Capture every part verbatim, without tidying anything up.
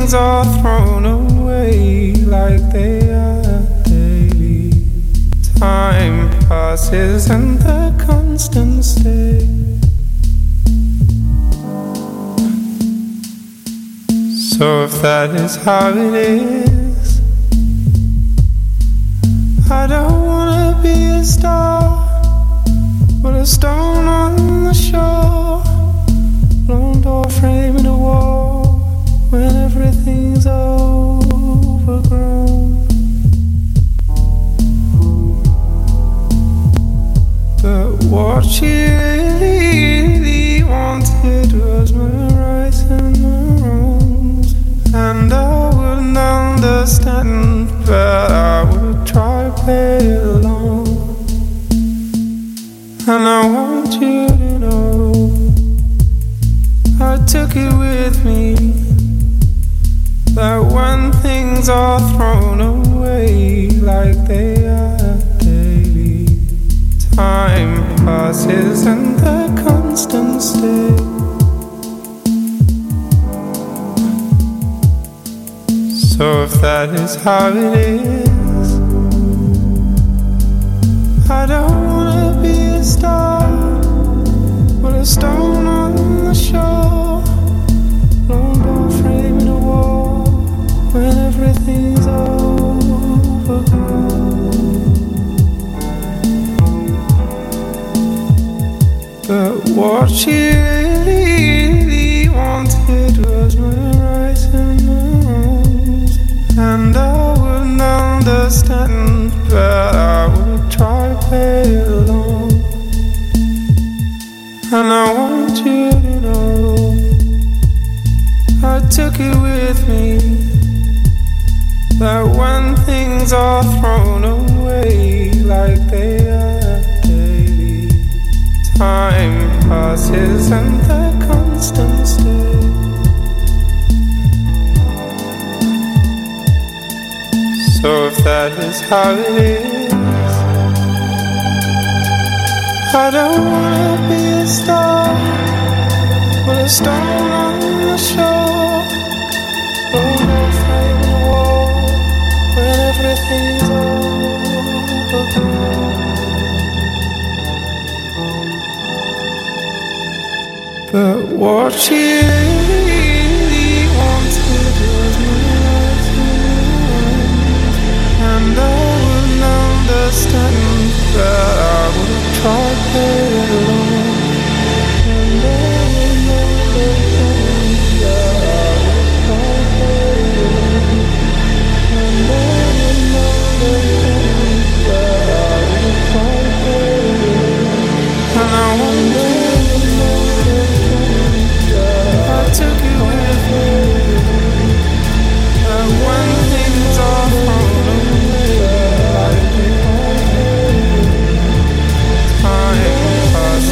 things are thrown away like they are daily. Time passes and the constant stay. So if that is how it is, I don't wanna be a star, but a stone on the shore, lone door framing a wall when everything's overgrown. But what she really, really wanted was my rights and my wrongs, and I wouldn't understand, but I would try to play along. And I want you to know I took it with me, that when things are thrown away like they are daily, time passes and the constant stay. So if that is how it is, I don't wanna be a star, but a stone on the shore, lone door framing a wall when everything's overgrown. But what she really, really wanted was my rights and my wrongs, and I wouldn't understand, but I would try to play along. And I want you to know I took it with me, that when things are thrown away like they are daily, time passes and the constant stay. So if that is how it is, I don't wanna be a star, but a stone on the shore, oh no flame in the wall when everything's overgrown. But what she really wanted was my rights and I wouldn't understand, but I would try to play along. And I wouldn't understand, but I would try to play along. And I wouldn't understand, but I would try to play along. And I wonder, I took it with me, and when things are thrown away like they are, time passes.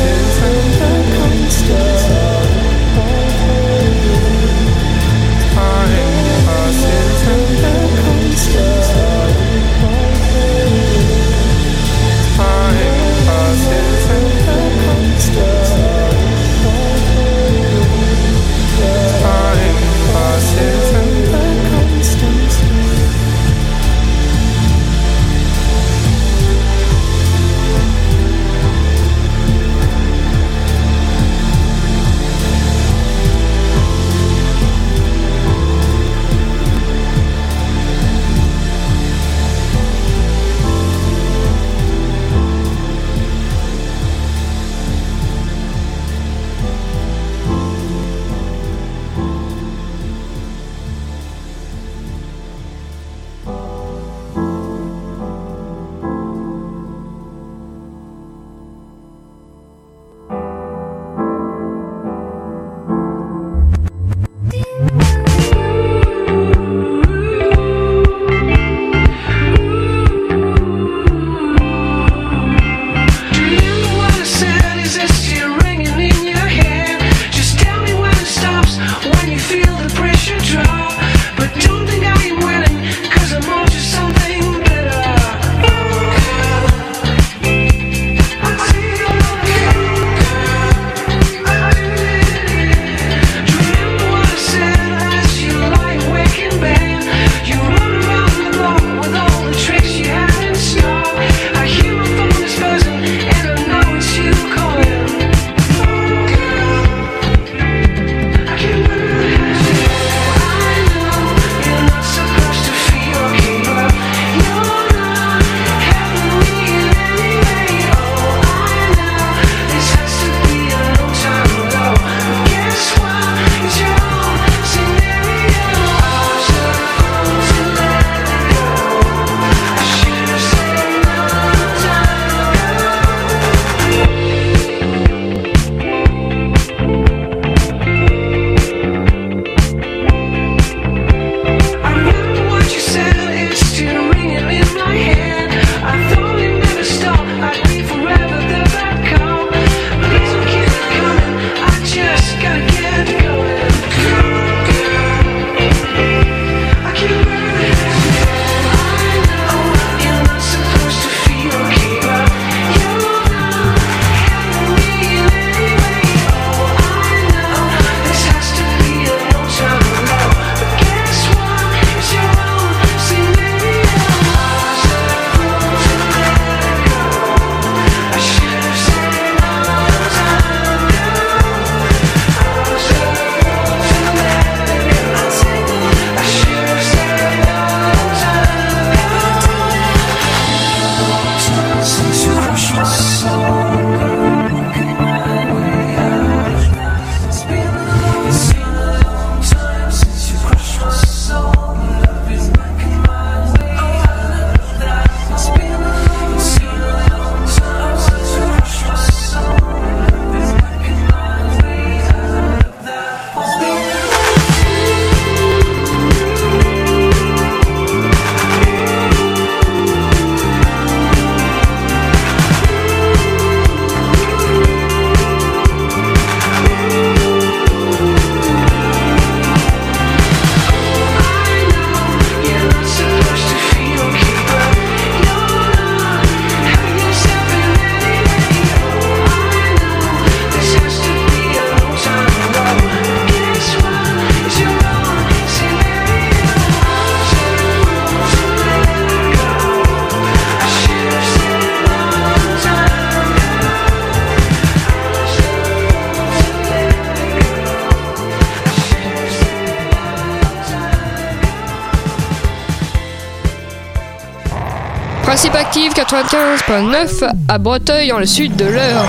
Principe Active quatre-vingt-quinze virgule neuf à Breteuil, dans le sud de l'Eure.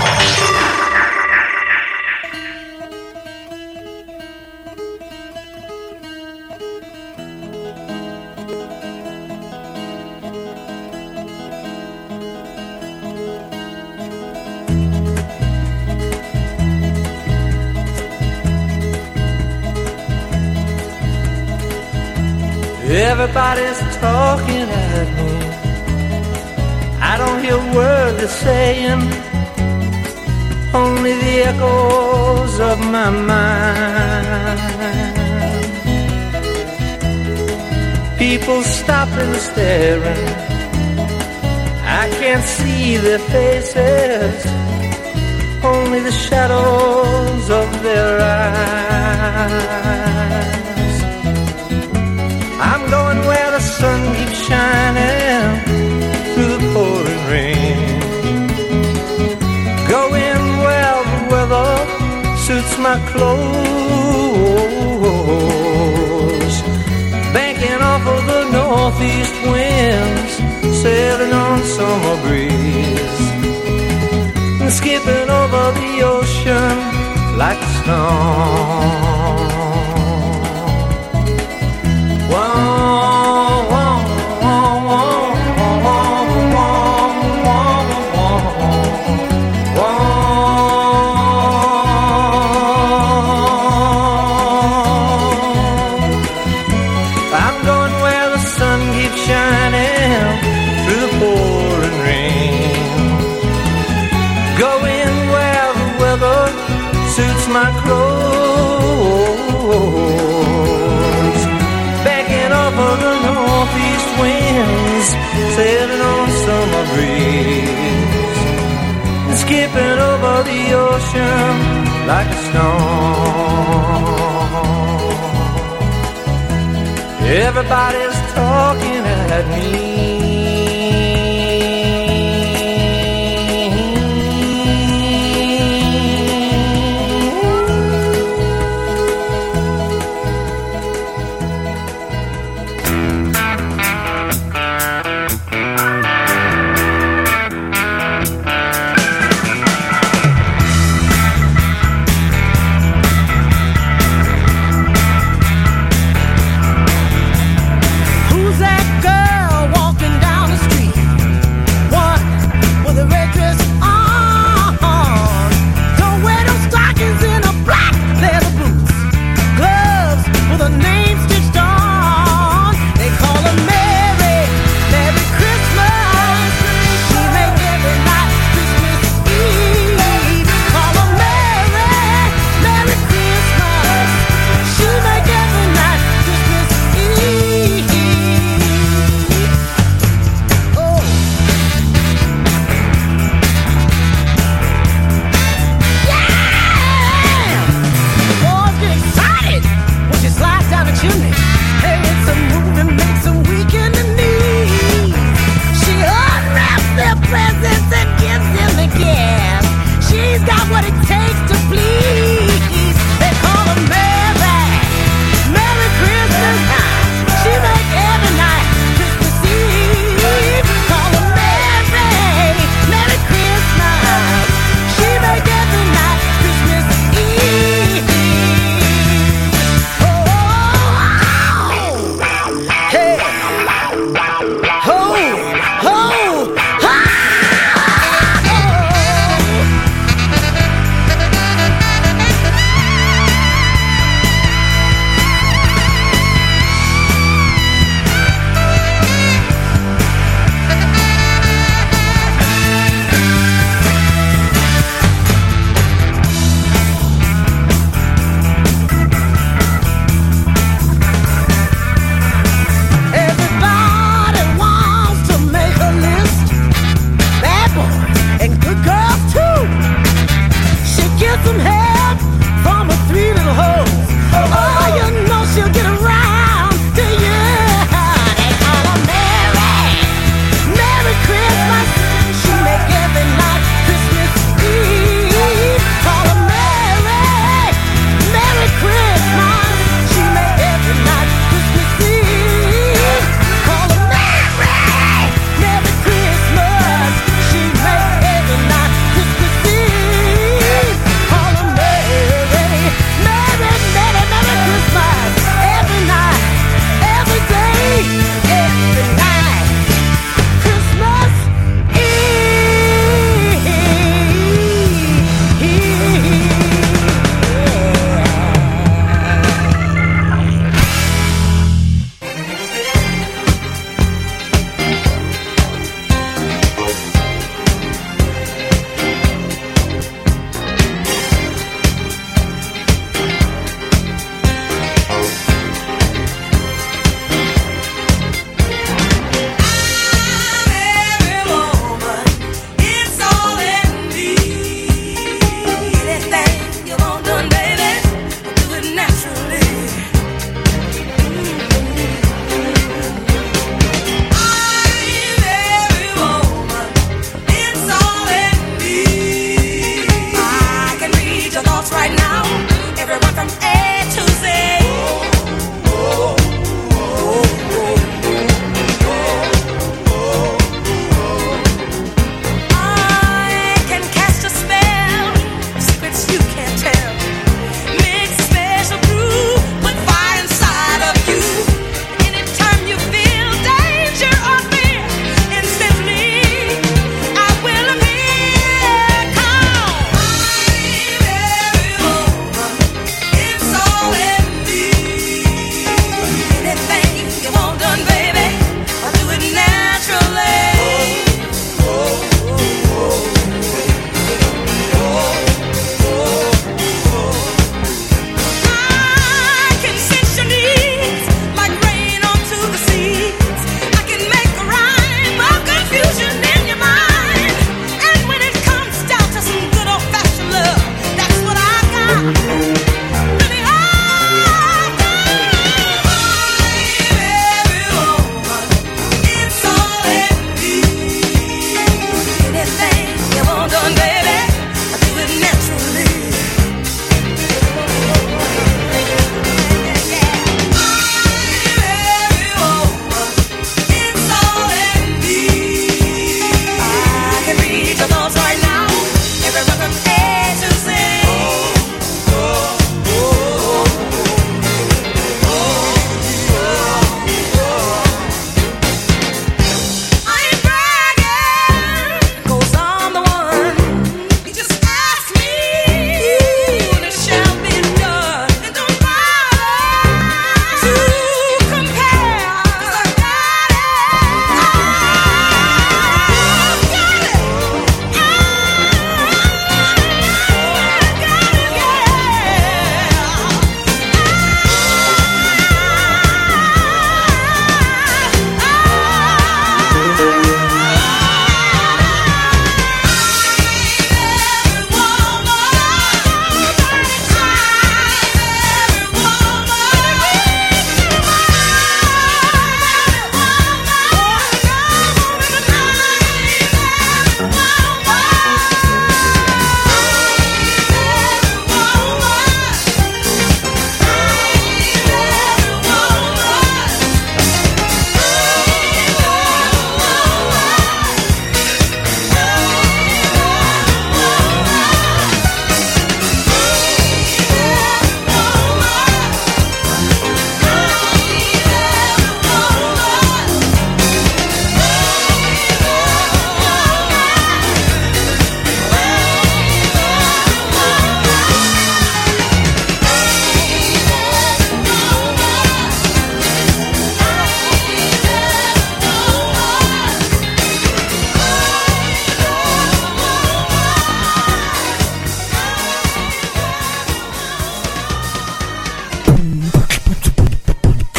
Everybody's talking at me. I don't hear a word they're saying, only the echoes of my mind. People stopping and staring, I can't see their faces, only the shadows of their eyes. I'm going where the sun keeps shining through the pouring rain, going where the weather suits my clothes, banking off of the northeast winds, sailing on summer breeze, and skipping over the ocean like a stone. My clothes, backing up of the northeast winds, sailing on summer breeze, and skipping over the ocean like a stone. Everybody's talking at me. Who's that girl?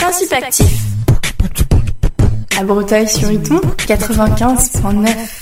Principe actif. À Breteuil-sur-Iton, quatre-vingt-quinze virgule neuf.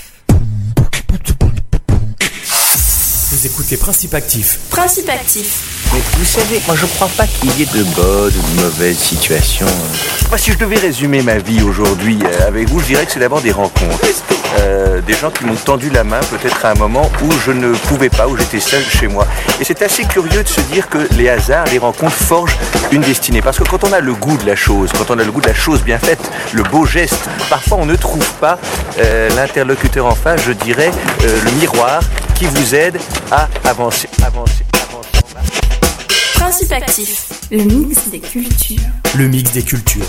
Vous écoutez Principe actif. Principe actif. Mais vous savez, moi je crois pas qu'il y ait de bonnes ou de mauvaises situations. Moi, si je devais résumer ma vie aujourd'hui euh, avec vous, je dirais que c'est d'abord des rencontres. Euh, des gens qui m'ont tendu la main peut-être à un moment où je ne pouvais pas, où j'étais seul chez moi. Et c'est assez curieux de se dire que les hasards, les rencontres forgent une destinée. Parce que quand on a le goût de la chose, quand on a le goût de la chose bien faite, le beau geste, parfois on ne trouve pas euh, l'interlocuteur en face, je dirais, euh, le miroir qui vous aide à avancer, avancer, avancer. Principe actif. Le mix des cultures. Le mix des cultures.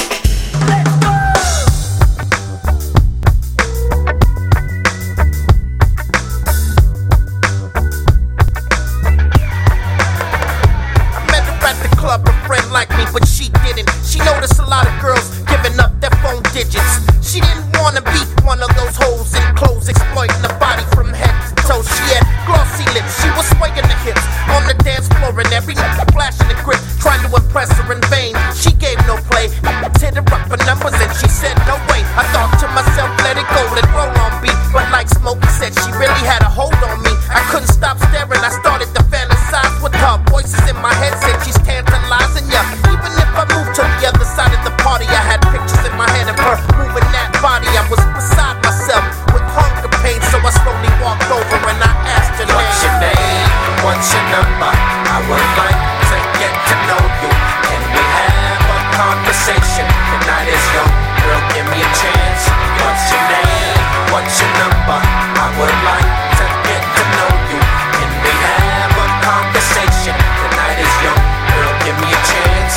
But she didn't. She noticed a lot of girls giving up their phone digits. She didn't wanna be one of those hoes in clothes exploiting the body from head to toe. She had glossy lips, she was swaying the hips on the dance floor and every night flashing the grip, trying to impress her in vain. She gave no play, hit her up for numbers and she said no way. I thought to myself, let it go, let roll on beat. But like Smokey said, she really had a hold on me. I couldn't stop staring, I started to fantasize with her. Voices in my head said she's tantalizing ya. I moved to the other side of the party. I had pictures in my head of her moving that body. I was beside myself with hunger pain, so I slowly walked over and I asked her, what's your name? What's your number? I would like to get to know you. Can we have a conversation? The night is young, girl, give me a chance. What's your name? What's your number? I would like to get to know you. Can we have a conversation? The night is young, girl, give me a chance.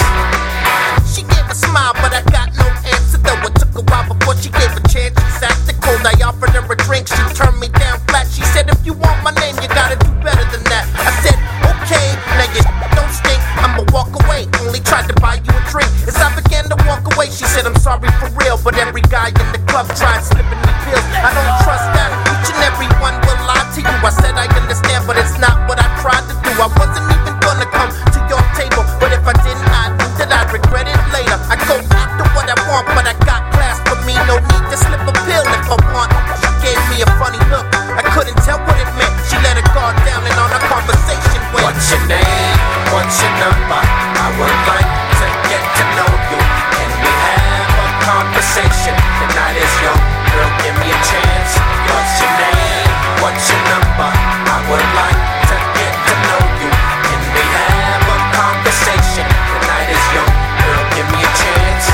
Smile, but I got no answer though. It took a while before she gave a chance. She sat the cold, I offered her a drink. She turned me down flat. She said, if you want my name, you gotta do better than that. I said, okay, now you don't stink. I'ma walk away, only tried to buy you a drink. As I began to walk away, she said, I'm sorry for real, but every guy in the club tried slipping me pills. I don't trust that, each and every one will lie to you. I said I understand, but it's not what I tried to do. I wasn't even gonna come to your table, but if I didn't, I knew that I'd regret it later. I go after what I want, but I got class for me. No need to slip a pill if I want. She gave me a funny look. I couldn't tell what it meant. She let her guard down and on our conversation went. What's your name? What's your number? I would like to get to know you. Can we have a conversation? The night is young, girl, give me a chance. What's your name? What's your number? I would like to get to know you. Can we have a conversation? The night is young, girl, give me a chance.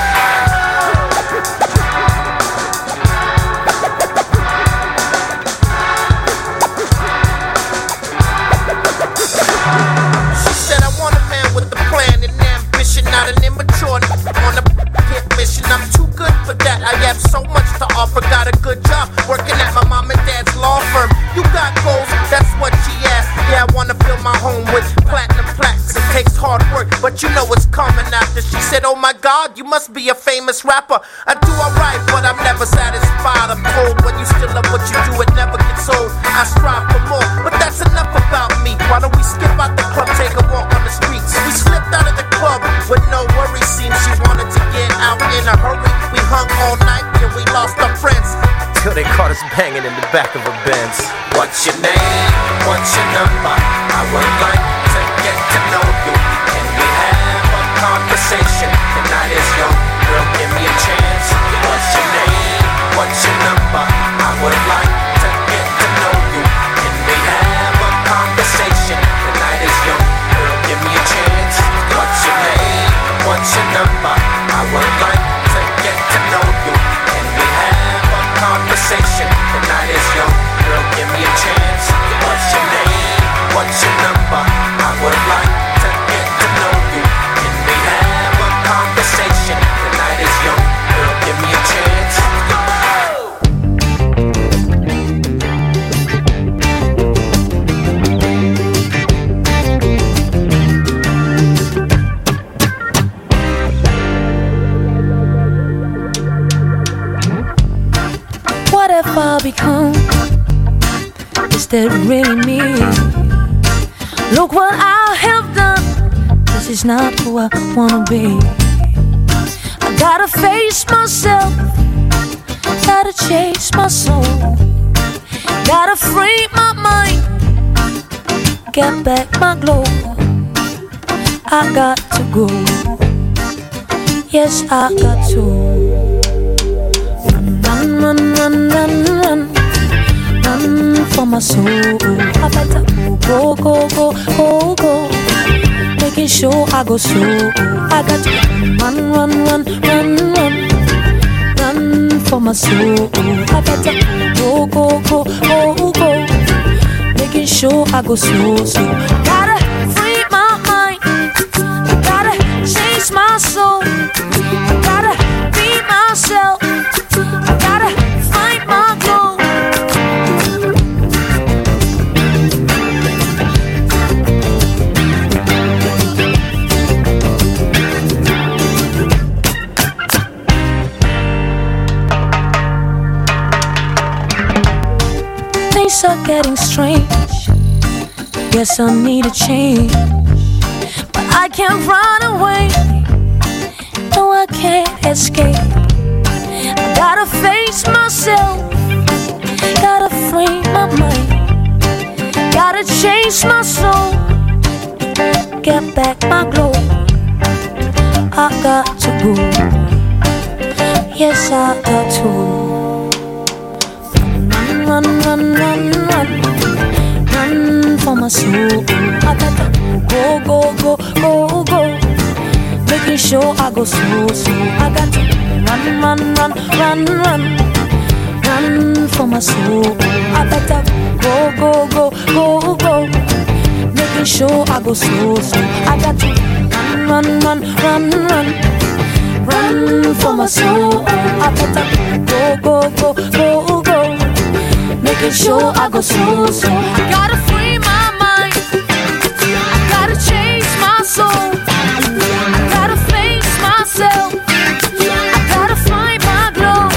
She said I want a man with a plan and ambition, not an immature on a hit mission. I'm too good for that. I have so much to offer. Got a good job working at my mom and dad's law firm. You got goals, that's what she asked. Yeah, I wanna fill my home with platinum plaques. It takes hard work, but you know it's coming after. She said, oh my God, you must be a famous rapper. I do alright, but I'm never satisfied. I'm told when you still love what you do, it never gets old. I strive for more, but that's enough about me. Why don't we skip out the club, take a walk on the streets? We slipped out of the club with no worries. Seems she wanted to get out in a hurry. We hung all night and we lost our friends till they caught us banging in the back of a Benz. What's your name? What's your number? I would like to get to know you. Can we have a conversation? The night is young, girl, give me a chance. What's your name? What's your number? I would like to get to know you. Can we have a conversation? The night is young, girl, give me a chance. What's your name? What's your number? I would like to get to know you. Can we have a conversation? The night is young, girl, give me a chance. What's your name? What's your number? I would like to get to know you. Can we have a conversation? The night is young, girl, give me a chance. What have I become? Is that really me? Look what I have done. This is not who I wanna be. Gotta face myself, gotta chase my soul, gotta free my mind, get back my glow. I got to go, yes I got to. Run, run, run, run, run, run for my soul. I better go, go, go, go, go, making sure I go slow. I got to run, run, run, run, run, run for my soul. I better go, go, go, go, go, making sure I go slow, slow. Gotta free my mind, gotta chase my soul, gotta be myself, gotta find my glow. Things are getting strange, guess I need a change, but I can't run away, no I can't escape. I gotta face myself, gotta free my mind, gotta chase my soul, get back my glow. I got to go, yes I got to. Run, run, run, run, run for my soul. I gotta go, go, go, go, go, making sure I go slow, slow. I got to run, run, run, run, run, run for my soul. I better go, go, go, go, go, making sure I go slow, slow. I got to run, run, run, run, run, run for my soul. I better go, go, go, go, go, making sure I go slow, slow. I gotta free my mind, I gotta chase my soul, I gotta face myself, I gotta find my glow.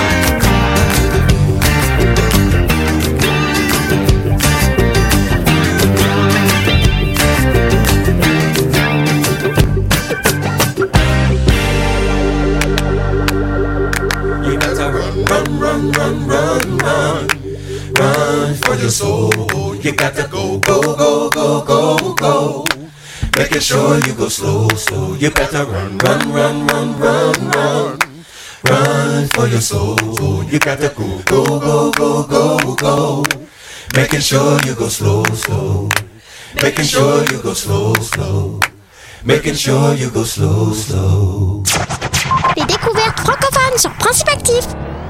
You gotta run, run, run, run, run, run. Run for your soul. You got to go, go, go, go, go, go, making sure you go slow, slow. You got to run, run, run, run, run, run, run for your soul. You got to go, go, go, go, go, go, making sure you go slow, slow, making sure you go slow, slow, making sure you go slow, slow. Les découvertes francophones sur Principe Actif.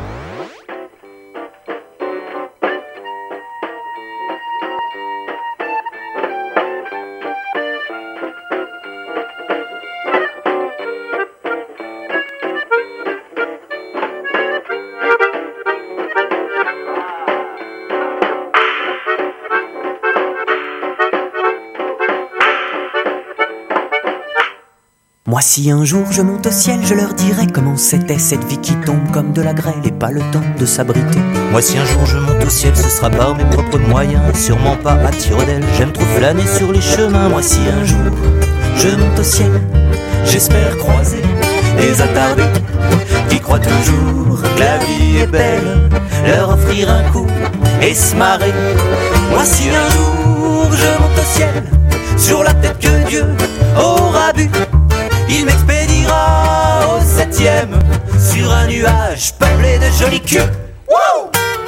Moi si un jour je monte au ciel, je leur dirai comment c'était cette vie qui tombe comme de la grêle et pas le temps de s'abriter. Moi si un jour je monte au ciel, ce sera par mes propres moyens, sûrement pas à tire-d'aile, j'aime trop flâner sur les chemins. Moi si un jour je monte au ciel, j'espère croiser des attardés qui croient toujours que la vie est belle, leur offrir un coup et se marrer. Moi si un jour je monte au ciel, sur la tête que Dieu aura bu, il m'expédiera au septième sur un nuage peuplé de jolis culs. Wouh!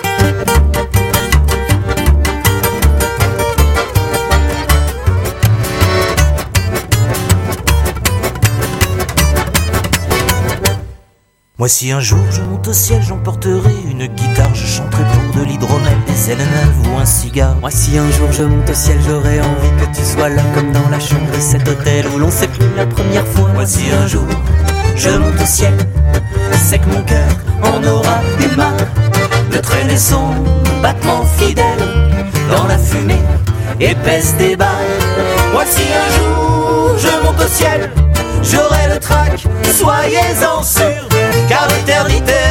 Moi si un jour je monte au ciel, j'emporterai une guitare, je chanterai pour de l'hydromel, des ailes neuves ou un cigare. Moi si un jour je monte au ciel, j'aurai envie que tu sois là, comme dans la chambre de cet hôtel où l'on s'est pris la première fois. Moi si un jour je monte au ciel, c'est que mon cœur en aura eu marre de traîner son battement fidèle dans la fumée épaisse des balles. Moi si un jour je monte au ciel, j'aurai le trac, soyez-en sûrs, car l'éternité